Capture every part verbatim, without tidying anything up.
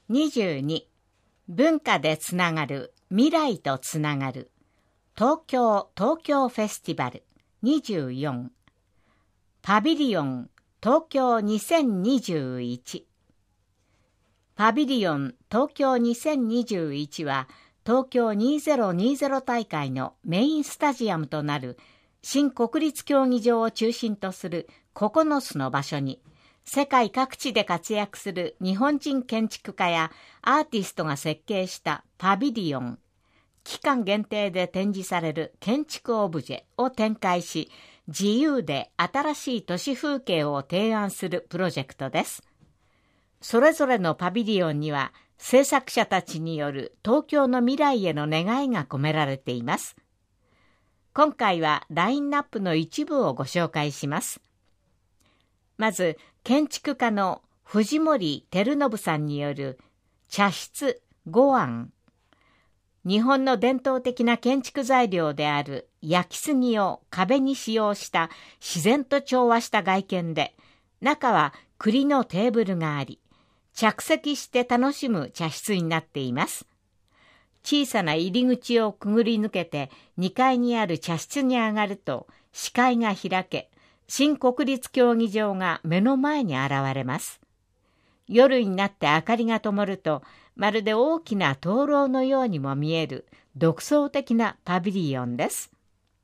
にじゅうに、文化でつながる、未来とつながる、東京東京フェスティバル。にじゅうよん、パビリオン東京にせんにじゅういち。パビリオン東京にせんにじゅういちは、東京にせんにじゅう大会のメインスタジアムとなる新国立競技場を中心とするここのつの場所に、世界各地で活躍する日本人建築家やアーティストが設計したパビリオン、期間限定で展示される建築オブジェを展開し、自由で新しい都市風景を提案するプロジェクトです。それぞれのパビリオンには、制作者たちによる東京の未来への願いが込められています。今回はラインナップの一部をご紹介します。まず、建築家の藤森照信さんによる茶室五庵。日本の伝統的な建築材料である焼き杉を壁に使用した自然と調和した外見で、中は栗のテーブルがあり、着席して楽しむ茶室になっています。小さな入り口をくぐり抜けてにかいにある茶室に上がると視界が開け、新国立競技場が目の前に現れます。夜になって明かりが灯ると、まるで大きな灯籠のようにも見える独創的なパビリオンです。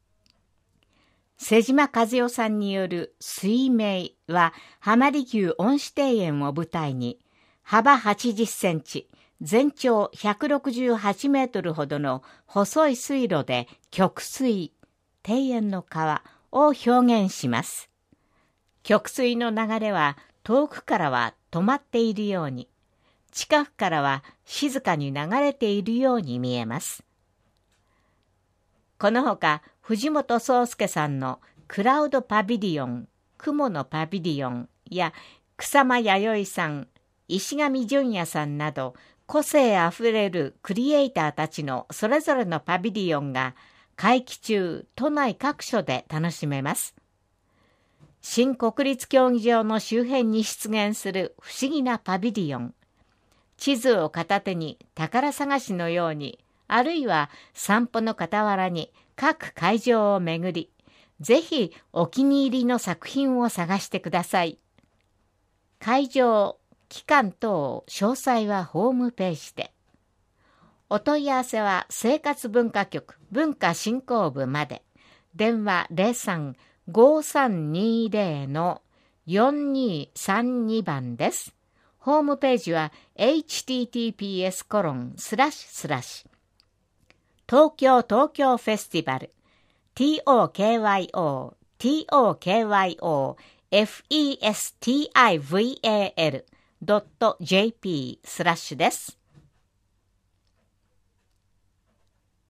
瀬島和代さんによる水明は、浜離宮恩賜庭園を舞台に、幅はちじゅっセンチ、全長ひゃくろくじゅうはちメートルほどの細い水路で曲水、庭園の川を表現します。曲水の流れは遠くからは止まっているように、近くからは静かに流れているように見えます。このほか、藤本壮介さんのクラウドパビリオン、雲のパビリオンや草間彌生さん、石上淳也さんなど、個性あふれるクリエイターたちのそれぞれのパビリオンが会期中、都内各所で楽しめます。新国立競技場の周辺に出現する不思議なパビリオン。地図を片手に宝探しのように、あるいは散歩の傍らに各会場を巡り、ぜひお気に入りの作品を探してください。会場、期間等、詳細はホームページで。お問い合わせは生活文化局文化振興部まで。電話 ゼロさん ごさんにゼロ のよんにさんに 番です。ホームページは エイチティーティーピーエスコロンスラッシュスラッシュ東京東京フェスティバル トーキョー トーキョー フェスティバル ドット ジェーピー スラッシュです。